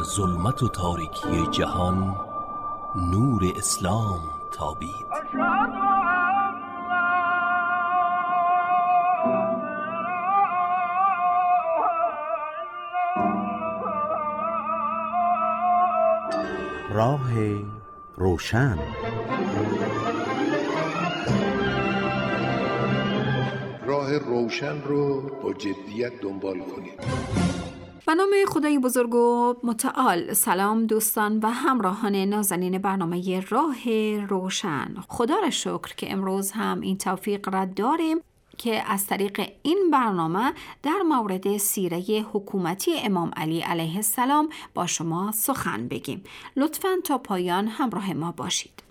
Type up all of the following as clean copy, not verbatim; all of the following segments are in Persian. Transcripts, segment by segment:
ظلمت و تاریکی جهان نور اسلام تابید. راه روشن. راه روشن رو با جدیت دنبال کنید. به نام خدای بزرگ و متعال. سلام دوستان و همراهان نازنین برنامه راه روشن. خدا را شکر که امروز هم این توفیق را داریم که از طریق این برنامه در مورد سیره حکومتی امام علی علیه السلام با شما سخن بگیم. لطفاً تا پایان همراه ما باشید.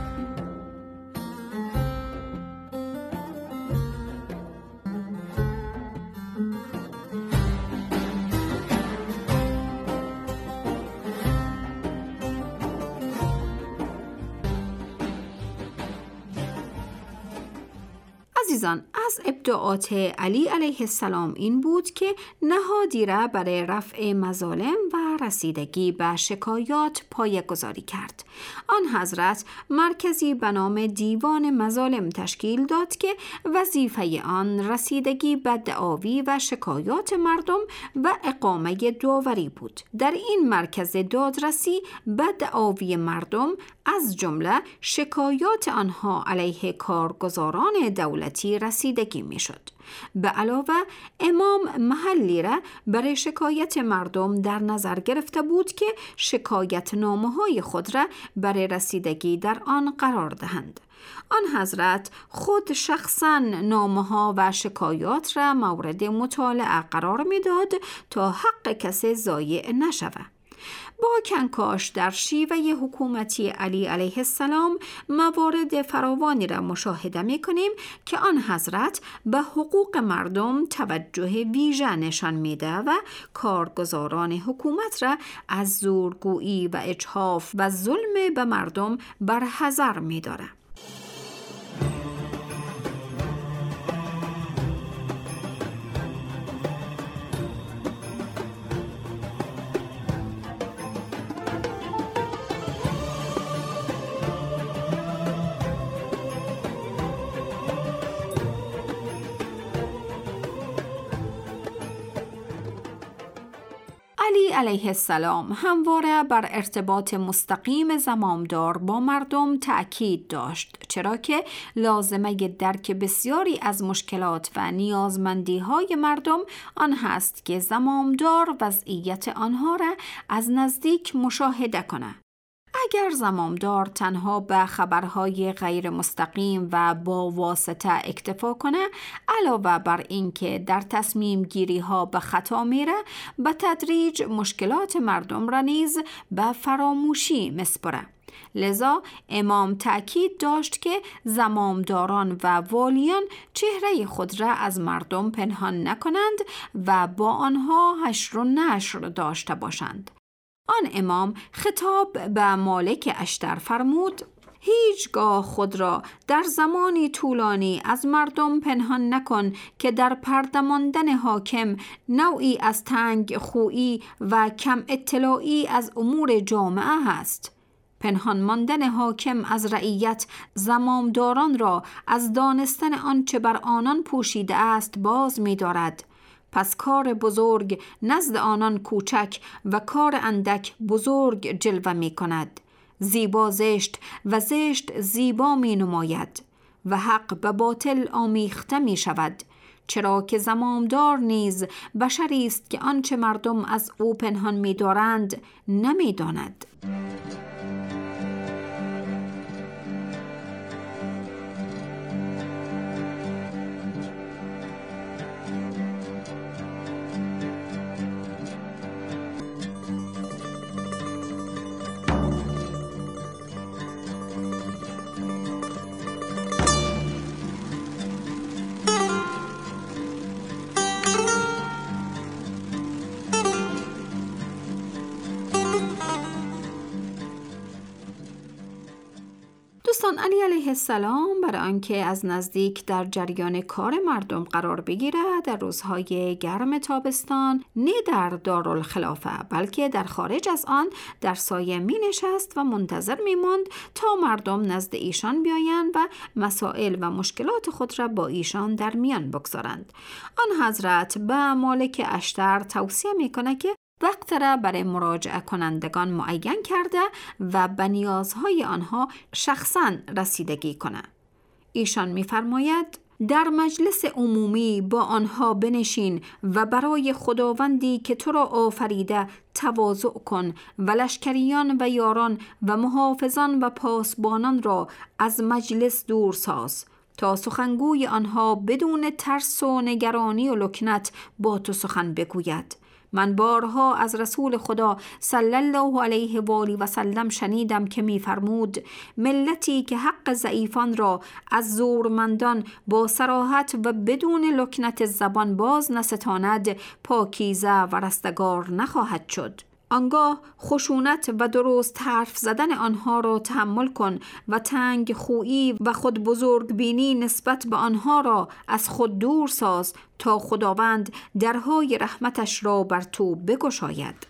عزیزان، از ابداعات علی علیه السلام این بود که نهادی را برای رفع مظالم و رسیدگی به شکایات پایه‌گذاری کرد. آن حضرت مرکزی به نام دیوان مظالم تشکیل داد که وظیفه آن رسیدگی به دعاوی و شکایات مردم و اقامه داوری بود. در این مرکز دادرسی به دعاوی مردم از جمله شکایات آنها علیه کارگزاران دولتی رسیدگی می شد. به علاوه امام محلی را برای شکایت مردم در نظر گرفته بود که شکایت نامه‌های خود را برای رسیدگی در آن قرار دهند. آن حضرت خود شخصاً نامه‌ها و شکایات را مورد مطالعه قرار می‌داد تا حق کسی ضایع نشود. با کنکاش در شیوه حکومتی علی علیه السلام موارد فراوانی را مشاهده می کنیم که آن حضرت به حقوق مردم توجه ویژه نشان میده و کارگزاران حکومت را از زورگویی و اجحاف و ظلم به مردم برحذر می داره. علی علیه السلام همواره بر ارتباط مستقیم زمامدار با مردم تأکید داشت، چرا که لازمه درک بسیاری از مشکلات و نیازمندی‌های مردم آن هست که زمامدار وضعیت آنها را از نزدیک مشاهده کند. اگر زمامدار تنها به خبرهای غیر مستقیم و با واسطه اکتفا کنه، علاوه بر اینکه در تصمیم گیری ها به خطا میره، به تدریج مشکلات مردم را نیز به فراموشی مسپره. لذا امام تأکید داشت که زمامداران و والیان چهره خود را از مردم پنهان نکنند و با آنها حشر و نشر داشته باشند. آن امام خطاب به مالک اشتر فرمود: هیچگاه خود را در زمانی طولانی از مردم پنهان نکن که در پرده ماندن حاکم نوعی از تنگ خویی و کم اطلاعی از امور جامعه هست. پنهان ماندن حاکم از رعیت زمامداران را از دانستن آنچه بر آنان پوشیده است باز می دارد. پس کار بزرگ نزد آنان کوچک و کار اندک بزرگ جلوه می کند. زیبا زشت و زشت زیبا می نماید و حق به باطل آمیخته می شود، چرا که زمامدار نیز بشری است که آنچه مردم از او پنهان می دارند نمی داند. السلام برای آنکه از نزدیک در جریان کار مردم قرار بگیرد، در روزهای گرم تابستان نه در دارالخلافه بلکه در خارج از آن در سایه می نشست و منتظر می ماند تا مردم نزد ایشان بیایند و مسائل و مشکلات خود را با ایشان در میان بگذارند. آن حضرت به مالک اشتر توصیه می کند که وقت را برای مراجعه کنندگان معین کرده و به نیازهای آنها شخصاً رسیدگی کند. ایشان می‌فرماید در مجلس عمومی با آنها بنشین و برای خداوندی که تو را آفریده تواضع کن و لشکریان و یاران و محافظان و پاسبانان را از مجلس دور ساز تا سخنگوی آنها بدون ترس و نگرانی و لکنت با تو سخن بگوید. من بارها از رسول خدا صلی الله علیه و آله و سلم شنیدم که می‌فرمود ملتی که حق ضعیفان را از زورمندان با صراحت و بدون لکنت زبان باز نستاند، پاکیزه و رستگار نخواهد شد. آنگاه خشونت و درست حرف زدن آنها را تحمل کن و تنگ خویی و خود بزرگ بینی نسبت به آنها را از خود دور ساز تا خداوند درهای رحمتش را بر تو بگشاید.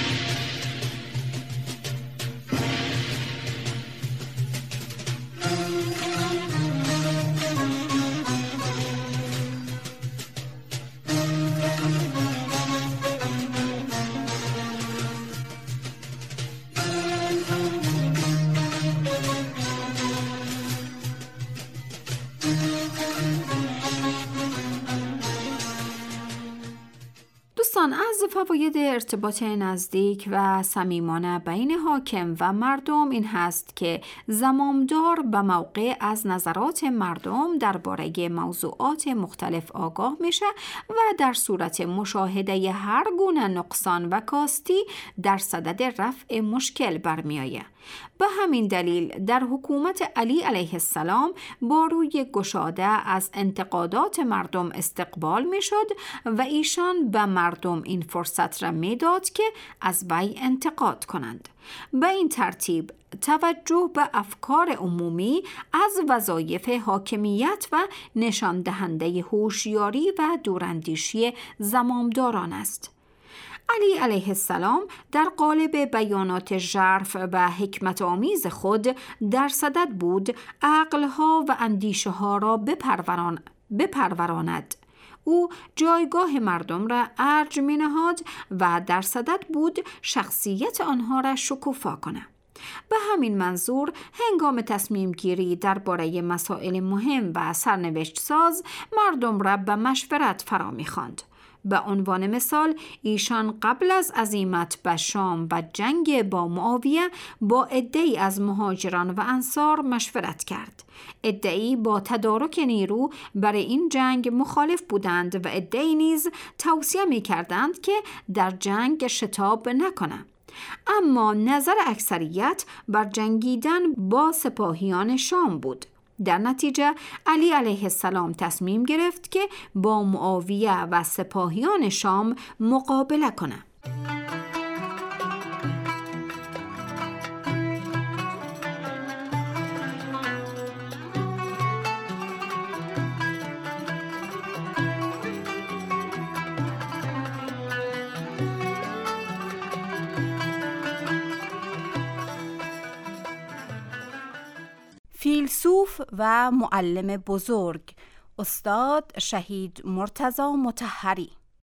از فواید ارتباط نزدیک و صمیمانه بین حاکم و مردم این هست که زمامدار به موقع از نظرات مردم درباره موضوعات مختلف آگاه میشه و در صورت مشاهده هر گونه نقصان و کاستی در صدد رفع مشکل برمیآید. به همین دلیل در حکومت علی علیه السلام با روی گشاده از انتقادات مردم استقبال می شد و ایشان به مردم این فرصت را می داد که از وی انتقاد کنند. به این ترتیب توجه به افکار عمومی از وظایف حاکمیت و نشان دهنده هوشیاری و دوراندیشی زمامداران است. علی علیه السلام در قالب بیانات ژرف و حکمت آمیز خود در صدد بود عقلها و اندیشه ها را بپروراند. او جایگاه مردم را ارج می نهاد و در صدد بود شخصیت آنها را شکوفا کند. به همین منظور هنگام تصمیم گیری درباره مسائل مهم و سرنوشت ساز مردم را به مشورت فرا می خواند. به عنوان مثال ایشان قبل از عزیمت به شام و جنگ با معاویه با عده‌ای از مهاجران و انصار مشورت کرد. عده‌ای با تدارک نیرو برای این جنگ مخالف بودند و عده‌ای نیز توصیه می کردند که در جنگ شتاب نکنند. اما نظر اکثریت بر جنگیدن با سپاهیان شام بود. در نتیجه علی علیه السلام تصمیم گرفت که با معاویه و سپاهیان شام مقابله کند. فیلسوف و معلم بزرگ استاد شهید مرتضی مطهری.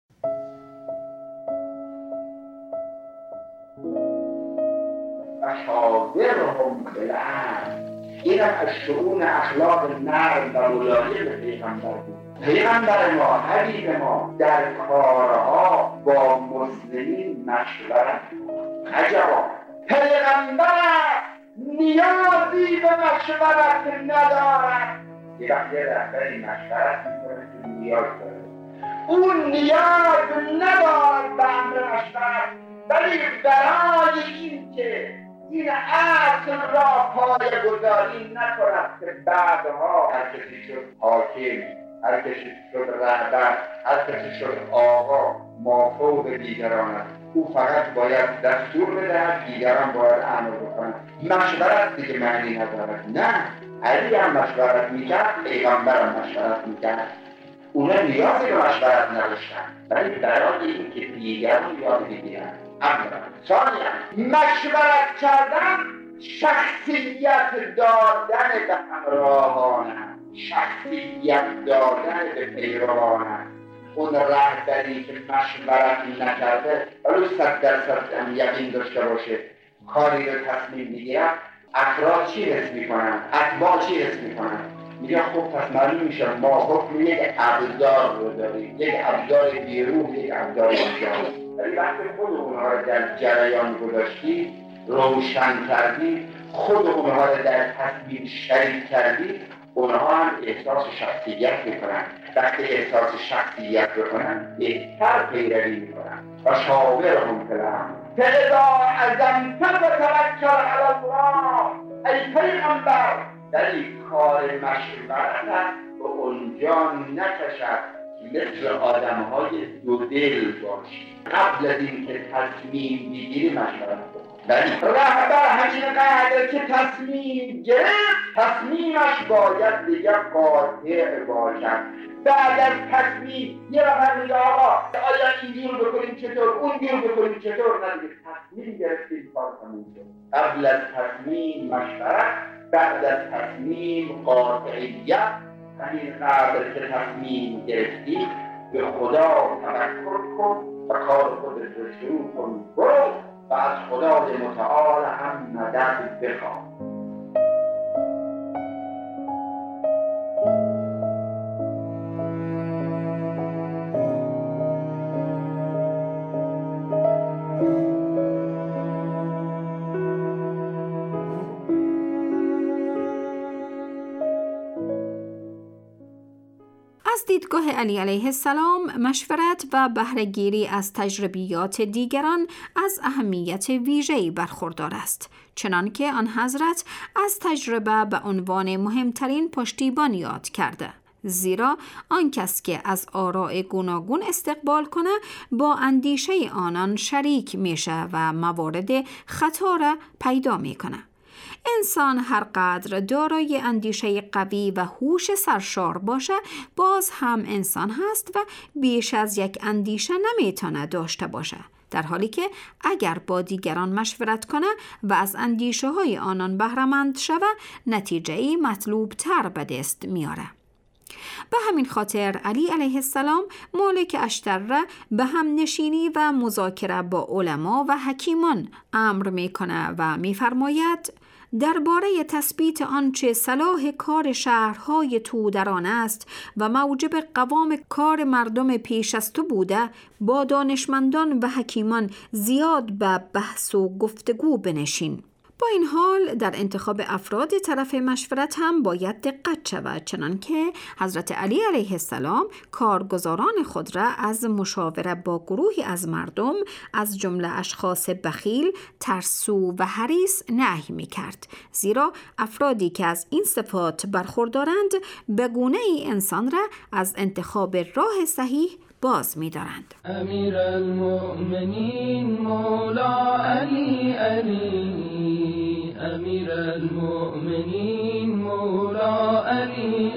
مشاورهم بالعدل، اینم از شؤون اخلاق نرم و ملایم پیغمبر بود. پیغمبر ما، حبیب ما در کارها با مسلمین مشورت بود. عجبا، پیغمبر نیازی به مشورت ندارد. یه وقتی رهبری مشورت میکنه که نیاز داره، اون نیاز ندارد به امر مشورت، ولی برای این که این اصل را پایه‌گذاری نکند که بعدها هر کسی شد حاکم، هر کسی شد رهبر، هر کسی شد آقا، مافوق دیگران است. او فقط باید دستور بدهد، دیگران باید امر بکنند. مشورت دیگه معنی ندارد. نه، علی هم مشورت میکرد، پیغمبر هم مشورت میکرد. اونا نیازی به مشورت نداشتن، ولی برای این که دیگران یاد بگیرن. اولا. ثانیا مشورت کردن شخصیت دادن به همراهان، شخصیت دادن به پیروان. اون رهبری که مشورت نکرده ولو 100% یقین داشته باشه کاری رو تصمیم بگیرن، افراد چی حس میکنن؟ اتباع چی حس میکنن؟ میگه خب پس معلوم میشه ما حکم یک ابزار رو داریم، یک ابزار بیروح، یک ابزار اینجا. ولی وقتی خود اونها رو در جریان گذاشتی، روشن کردی، خود اونها رو در تصمیم شریک کردی، اونها هم احساس شخصیت میکنن. وقتی احساس شخصیت بکنن بهتر پیروی میکنن. و شاورهم فی الامر فاذا عزمت فتوکل علی الله. ای پیغمبر در این کار مشورت به اونجا نکشد مثل آدم‌های دو دل باشی. قبل از این که تصمیم بگیری مشورت کن. ولی رهبر همین قدر که تصمیم گرفت، تصمیمش باید دیگه قاطع باشد. بعد از تصمیم یه نفر میگه آقا آیا اینجور بکنیم چطور، اونجور بکنیم چطور، نه تصمیم گرفتیم کار تموم شد. قبل از تصمیم مشورت، بعد از تصمیم قاطعیت. همین قدر که تصمیم گرفتی به خدا توکل کن و کار خودت رو شروع کن، برو و از خدای متعال هم مدد بخواه. از دیدگاه علی علیه السلام مشورت و بهره‌گیری از تجربیات دیگران از اهمیت ویژه‌ای برخوردار است، چنانکه آن حضرت از تجربه به عنوان مهمترین پشتیبان یاد کرده. زیرا آن کس که از آراء گوناگون استقبال کنه با اندیشه آنان شریک میشه و موارد خطا را پیدا میکنه. انسان هر قدر دارای اندیشه قوی و هوش سرشار باشه باز هم انسان هست و بیش از یک اندیشه نمیتونه داشته باشه، در حالی که اگر با دیگران مشورت کنه و از اندیشه های آنان بهره‌مند شوه نتیجه‌ای مطلوب تر به دست میاره. به همین خاطر علی علیه السلام مالک اشتر را به هم نشینی و مذاکره با علما و حکیمان امر میکنه و میفرماید درباره تثبیت آنچه صلاح کار شهرهای تو در آن است و موجب قوام کار مردم پیش از تو بوده با دانشمندان و حکیمان زیاد به بحث و گفتگو بنشین. با این حال در انتخاب افراد طرف مشورت هم باید دقت شود، چنانکه حضرت علی علیه السلام کارگزاران خود را از مشاوره با گروهی از مردم از جمله اشخاص بخیل، ترسو و حریص نهی می‌کرد، زیرا افرادی که از این صفات برخوردارند به گونه‌ای انسان را از انتخاب راه صحیح باز می‌دارند. امیر المؤمنین مولا علی علی، امیر المؤمنین مولا علی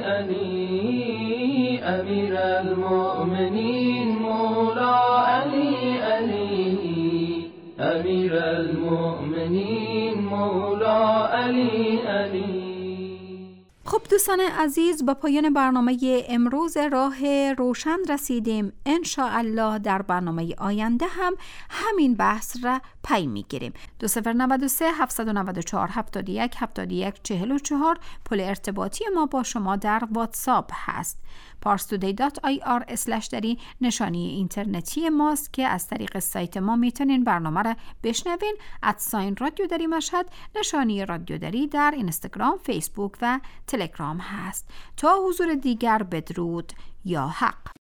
علی، امیر المؤمنین مولا علی علی، امیر المؤمنین مولا علی علی. خب دوستان عزیز، به پایان برنامه امروز راه روشن رسیدیم. انشاءالله در برنامه آینده هم همین بحث را پی میگیریم. 2093 794 71 71 44 پل ارتباطی ما با شما در واتساپ هست. parstoday.ir/ نشانی اینترنتی ماست که از طریق سایت ما میتونین برنامه را بشنوین. @رادیو دری مشهد نشانی رادیو دری در اینستاگرام، فیسبوک و تلگرام هست. تا حضور دیگر بدرود یا حق.